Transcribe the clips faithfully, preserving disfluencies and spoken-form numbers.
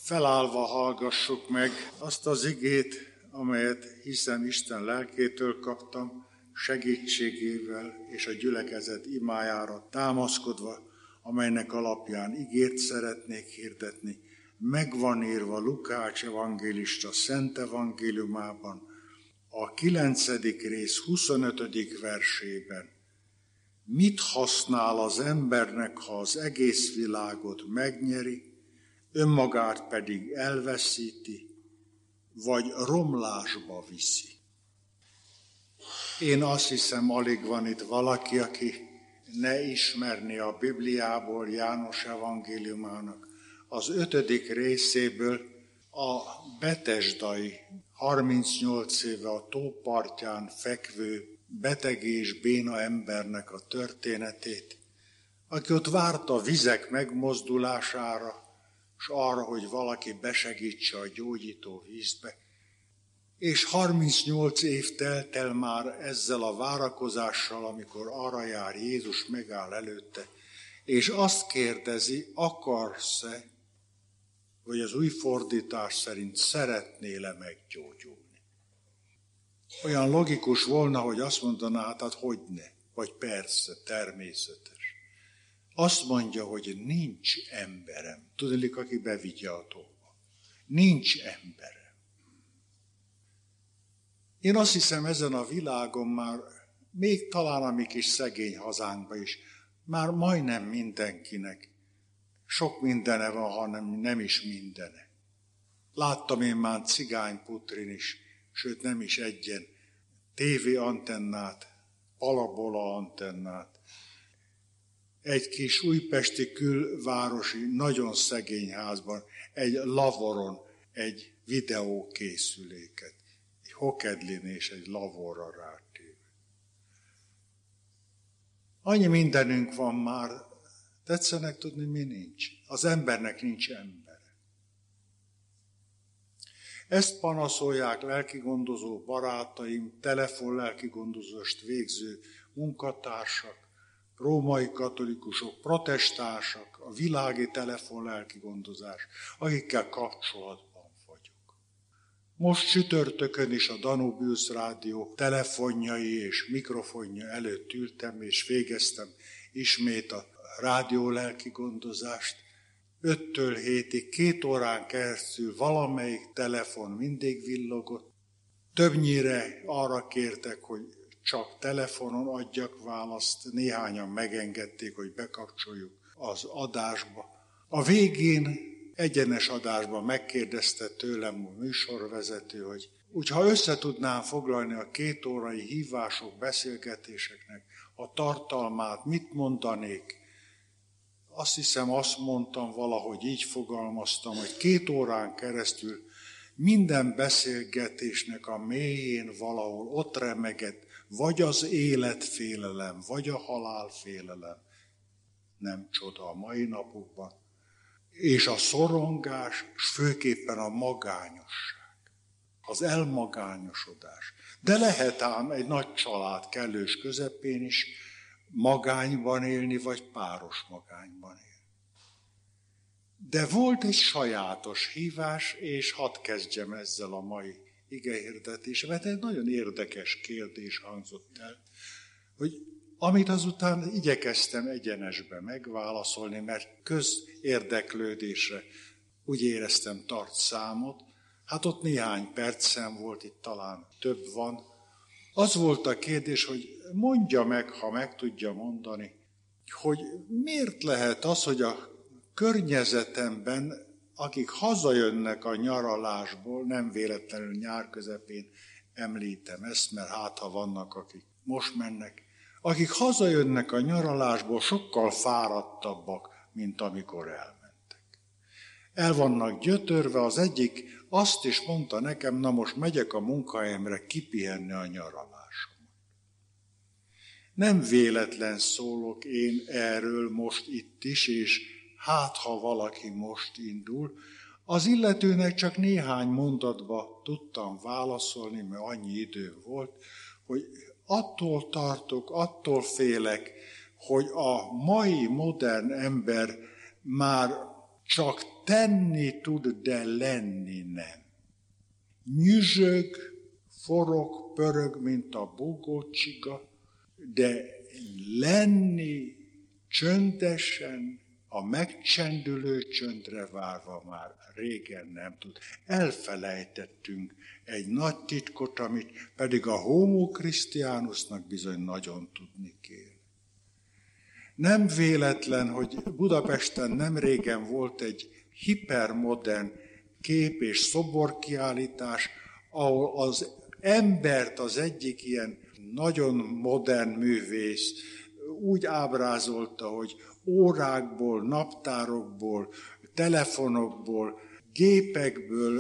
Felállva hallgassuk meg azt az igét, amelyet hiszem Isten lelkétől kaptam, segítségével és a gyülekezet imájára támaszkodva, amelynek alapján igét szeretnék hirdetni. Megvan írva Lukács evangélista Szent Evangéliumában, a kilencedik rész huszonötödik versében. Mit használ az embernek, ha az egész világot megnyeri, önmagát pedig elveszíti, vagy romlásba viszi? Én azt hiszem, alig van itt valaki, aki ne ismerné a Bibliából, János evangéliumának az ötödik részéből a betesdai, harmincnyolc éve a tópartján fekvő beteg és béna embernek a történetét, aki ott várta a vizek megmozdulására, és arra, hogy valaki besegítse a gyógyító vízbe. És harmincnyolc év telt el már ezzel a várakozással, amikor arra jár Jézus, megáll előtte, és azt kérdezi, akarsz-e, vagy az új fordítás szerint szeretnél-e meggyógyulni? Olyan logikus volna, hogy azt mondaná, hát, hát hogyne, vagy persze, természetes. Azt mondja, hogy nincs emberem. Tudnék, aki bevigye a tóba. Nincs emberem. Én azt hiszem, ezen a világon már, még talán a mi kis szegény hazánkban is, már majdnem mindenkinek sok mindene van, hanem nem is mindene. Láttam én már cigányputrin is, sőt nem is egyen, tévéantennát, parabola antennát, egy kis újpesti külvárosi, nagyon szegény házban, egy lavoron, egy videókészüléket, egy hokedlin és egy lavorra rátéve. Annyi mindenünk van már, tetszenek tudni, mi nincs. Az embernek nincs embere. Ezt panaszolják lelkigondozó barátaim, telefon lelkigondozást végző munkatársak, római katolikusok, protestánsak, a világi telefon lelkigondozás, akikkel kapcsolatban vagyok. Most csütörtökön is a Danubius Rádió telefonjai és mikrofonja előtt ültem, és végeztem ismét a rádió lelkigondozást. Öttől hétig, két órán keresztül valamelyik telefon mindig villogott. Többnyire arra kértek, hogy csak telefonon adjak választ, néhányan megengedték, hogy bekapcsoljuk az adásba. A végén egyenes adásban megkérdezte tőlem a műsorvezető, hogy úgyha össze tudnám foglalni a két órai hívások, beszélgetéseknek a tartalmát, mit mondanék? Azt hiszem, azt mondtam, valahogy így fogalmaztam, hogy két órán keresztül minden beszélgetésnek a mélyén valahol ott remegett, vagy az életfélelem, vagy a halálfélelem. Nem csoda a mai napokban. És a szorongás, és főképpen a magányosság, az elmagányosodás. De lehet ám egy nagy család kellős közepén is magányban élni, vagy páros magányban élni. De volt egy sajátos hívás, és hadd kezdjem ezzel a mai igehirdetéssel, mert egy nagyon érdekes kérdés hangzott el, hogy amit azután igyekeztem egyenesbe megválaszolni, mert közérdeklődésre úgy éreztem tart számot, hát ott néhány percem volt, itt talán több van. Az volt a kérdés, hogy mondja meg, ha meg tudja mondani, hogy miért lehet az, hogy a környezetemben, akik hazajönnek a nyaralásból, nem véletlenül nyár közepén említem ezt, mert hát ha vannak, akik most mennek, akik hazajönnek a nyaralásból, sokkal fáradtabbak, mint amikor elmentek. El vannak gyötörve, az egyik azt is mondta nekem, na most megyek a munkahelyemre kipihenni a nyaralásomat. Nem véletlen szólok én erről most itt is, és hát ha valaki most indul, az illetőnek csak néhány mondatba tudtam válaszolni, mert annyi idő volt, hogy attól tartok, attól félek, hogy a mai modern ember már csak tenni tud, de lenni nem. Nyüzsög, forog, pörög, mint a bogócsiga, de lenni csöndesen, a megcsendülő csöndre várva már régen nem tud. Elfelejtettünk egy nagy titkot, amit pedig a homo Christianusnak bizony nagyon tudni kér. Nem véletlen, hogy Budapesten nem régen volt egy hipermodern kép- és szoborkiállítás, ahol az embert az egyik ilyen nagyon modern művész úgy ábrázolta, hogy órákból, naptárokból, telefonokból, gépekből,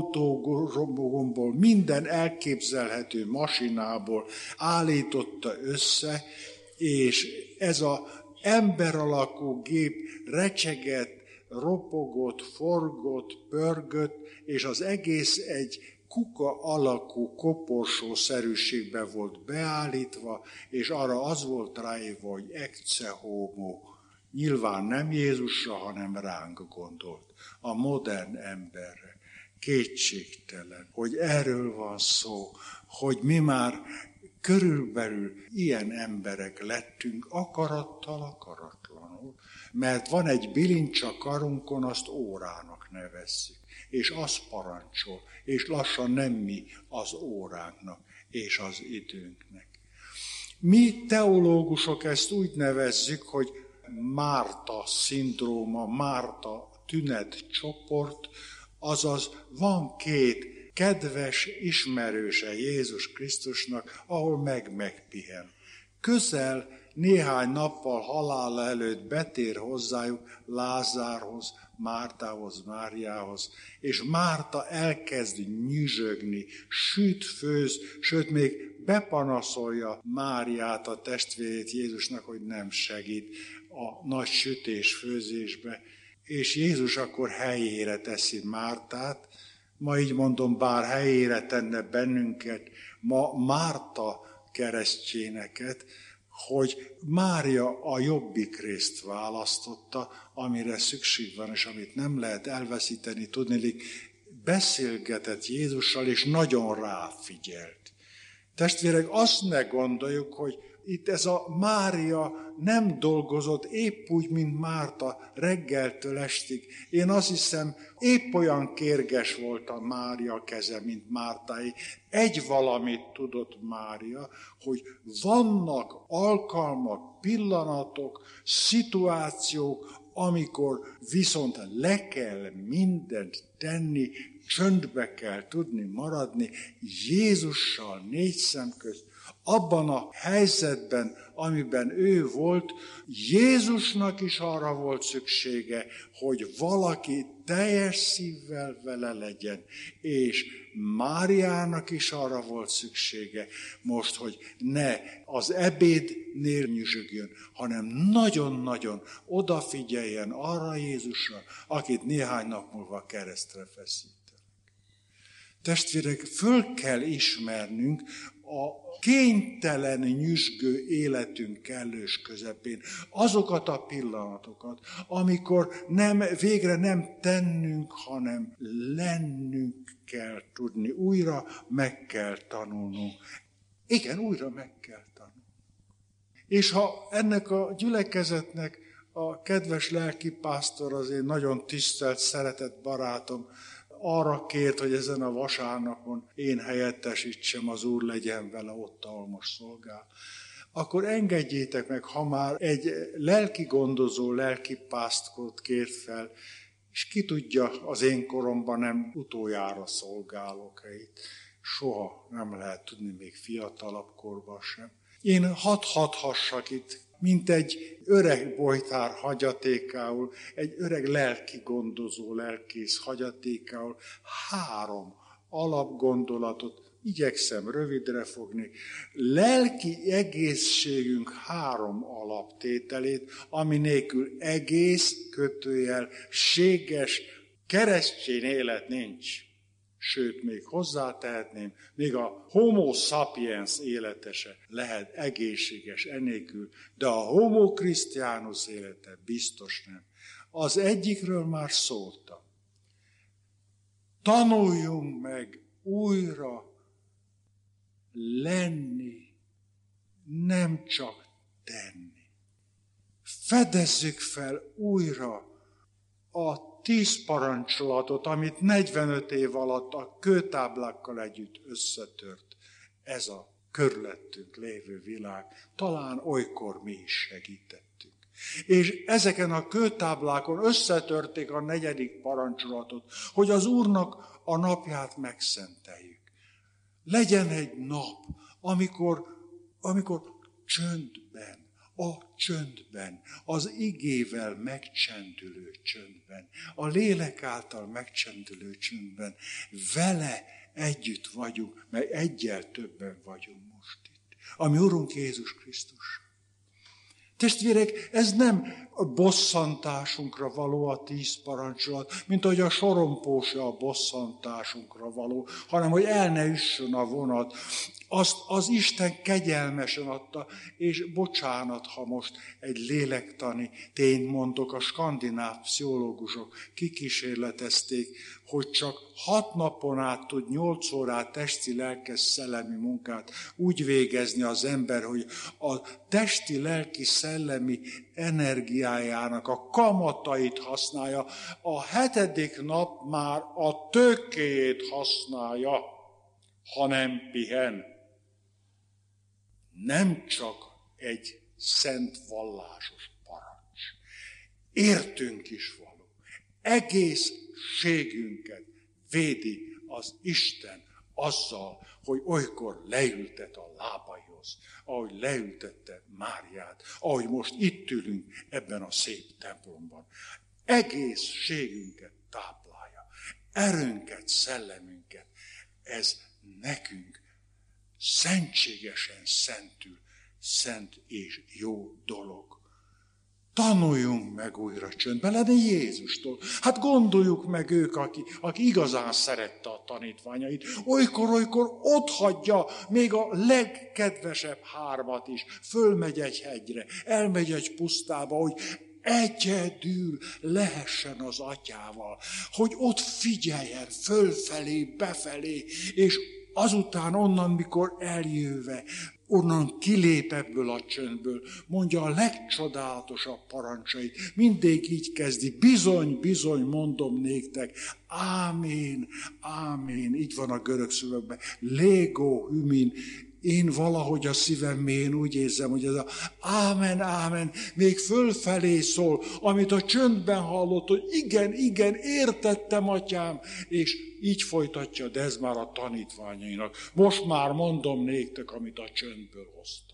autógomból, minden elképzelhető masinából állította össze, és ez az ember alakú gép recsegett, ropogott, forgott, pörgött, és az egész egy kuka alakú koporsószerűségbe volt beállítva, és arra az volt ráírva, hogy ecce homo. Nyilván nem Jézusra, hanem ránk gondolt, a modern emberre. Kétségtelen, hogy erről van szó, hogy mi már körülbelül ilyen emberek lettünk akarattal, akaratlanul, mert van egy bilincs a karunkon, azt órának nevezzük, és az parancsol, és lassan nem mi az óránknak és az időnknek. Mi teológusok ezt úgy nevezzük, hogy Márta szindróma, Márta tünetcsoport, azaz van két kedves ismerőse Jézus Krisztusnak, ahol meg-megpihen. Közel néhány nappal halála előtt betér hozzájuk Lázárhoz, Mártához, Máriához, és Márta elkezd nyüzsögni, süt, főz, sőt még bepanaszolja Máriát, a testvérét Jézusnak, hogy nem segít a nagy sütés-főzésbe, és Jézus akkor helyére teszi Mártát, ma így mondom, bár helyére tenne bennünket, ma Márta keresztjéneket, hogy Mária a jobbik részt választotta, amire szükség van, és amit nem lehet elveszíteni, tudniillik, beszélgetett Jézussal, és nagyon ráfigyelt. Testvérek, azt ne gondoljuk, hogy itt ez a Mária nem dolgozott épp úgy, mint Márta reggeltől estig. Én azt hiszem, épp olyan kérges volt a Mária keze, mint Mártáé. Egy valamit tudott Mária, hogy vannak alkalmak, pillanatok, szituációk, amikor viszont le kell mindent tenni, csöndbe kell tudni maradni, Jézussal négy szem közt. Abban a helyzetben, amiben ő volt, Jézusnak is arra volt szüksége, hogy valaki teljes szívvel vele legyen, és Máriának is arra volt szüksége most, hogy ne az ebédnél nyüzsögjön, hanem nagyon-nagyon odafigyeljen arra Jézusra, akit néhány nap múlva keresztre feszítenek. Testvérek, föl kell ismernünk a kénytelen nyüzsgő életünk kellős közepén azokat a pillanatokat, amikor nem, végre nem tennünk, hanem lennünk kell tudni. Újra meg kell tanulnunk. Igen, újra meg kell tanulnunk. És ha ennek a gyülekezetnek a kedves lelkipásztor, az én nagyon tisztelt, szeretett barátom, arra kért, hogy ezen a vasárnapon én helyettesítsem, az Úr legyen vele ott, ahol most szolgál. Akkor engedjétek meg, ha már egy lelki gondozó, lelki pásztort kért fel, és ki tudja, az én koromban nem utoljára szolgálok itt. Soha nem lehet tudni, még fiatalabb korban sem. Én hadd hadhassak itt, mint egy öreg bojtár hagyatékául, egy öreg lelki gondozó, lelkész hagyatékául három alapgondolatot igyekszem rövidre fogni. Lelki egészségünk három alaptételét, ami nélkül egész, kötőjel, séges, keresztény élet nincs. Sőt, még hozzátehetném, még a homo sapiens élete se lehet egészséges enélkül, de a homo Christianus élete biztos nem. Az egyikről már szóltam. Tanuljunk meg újra lenni, nem csak tenni. Fedezzük fel újra a tíz parancsolatot, amit negyvenöt év alatt a kőtáblákkal együtt összetört ez a körülöttünk lévő világ. Talán olykor mi is segítettünk. És ezeken a kőtáblákon összetörték a negyedik parancsolatot, hogy az Úrnak a napját megszenteljük. Legyen egy nap, amikor, amikor csöndben, a csöndben, az igével megcsendülő csöndben, a lélek által megcsendülő csöndben vele együtt vagyunk, mert egyel többen vagyunk most itt. A mi Urunk Jézus Krisztus. Testvérek, ez nem a bosszantásunkra való a tíz parancsolat, mint ahogy a sorompósa a bosszantásunkra való, hanem hogy el ne üssön a vonat. Azt az Isten kegyelmesen adta, és bocsánat, ha most egy lélektani tényt mondok, a skandináv pszichológusok kikísérletezték, hogy csak hat napon át tud nyolc órát testi, lelkes, szellemi munkát úgy végezni az ember, hogy a testi, lelki, szellemi energiájának a kamatait használja, a hetedik nap már a tőkéjét használja, ha nem pihen. Nem csak egy szent vallásos parancs. Értünk is való. Egészségünket védi az Isten azzal, hogy olykor leültet a lábaihoz, ahogy leültette Máriát, ahogy most itt ülünk ebben a szép templomban. Egészségünket táplálja, erőnket, szellemünket. Ez nekünk szentségesen szentül, szent és jó dolog. Tanuljunk meg újra csöndben lenni Jézustól. Hát gondoljuk meg ők, aki, aki igazán szerette a tanítványait. Olykor-olykor ott hagyja még a legkedvesebb hármat is. Fölmegy egy hegyre, elmegy egy pusztába, hogy egyedül lehessen az atyával. Hogy ott figyeljen fölfelé, befelé, és azután onnan, mikor eljöve, onnan kilép ebből a csöndből, mondja a legcsodálatosabb parancsait. Mindig így kezdi, bizony, bizony, mondom néktek, ámén, ámén, így van a görög szövegben, légó, hümin. Én valahogy a szívem mélyén úgy érzem, hogy ez a ámen, ámen, még fölfelé szól, amit a csöndben hallott, hogy igen, igen, értettem, atyám, és így folytatja, de ez már a tanítványainak. Most már mondom néktek, amit a csöndből hoztam.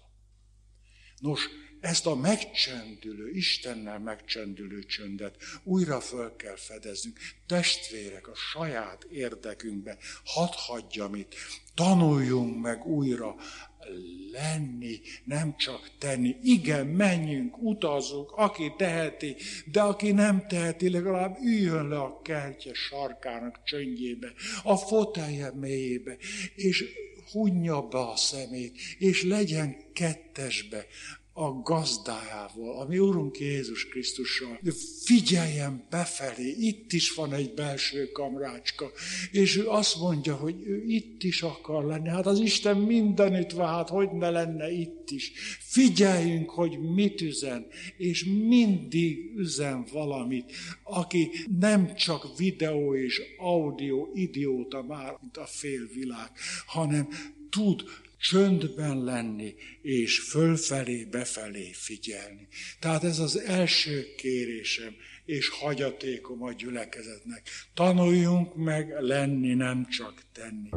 Nos, ezt a megcsendülő, Istennel megcsendülő csöndet újra föl kell fedeznünk. Testvérek, a saját érdekünkbe hadd hagyjam itt, tanuljunk meg újra lenni, nem csak tenni. Igen, menjünk, utazzunk, aki teheti, de aki nem teheti, legalább üljön le a kertje sarkának csöndjébe, a fotelje mélyébe, és hunja be a szemét, és legyen kettesbe a gazdájával, ami Urunk Jézus Krisztussal. Figyeljen befelé, itt is van egy belső kamrácska, és ő azt mondja, hogy ő itt is akar lenni. Hát az Isten mindenütt van, hát hogy ne lenne itt is. Figyeljünk, hogy mit üzen, és mindig üzen valamit, aki nem csak videó és audio idióta már, mint a félvilág, hanem tud csöndben lenni, és fölfelé, befelé figyelni. Tehát ez az első kérésem, és hagyatékom a gyülekezetnek. Tanuljunk meg lenni, nem csak tenni.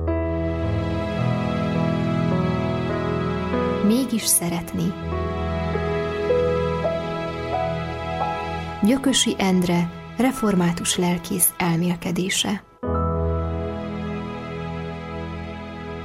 Mégis szeretni. Gyökösi Endre, református lelkész elmélkedése.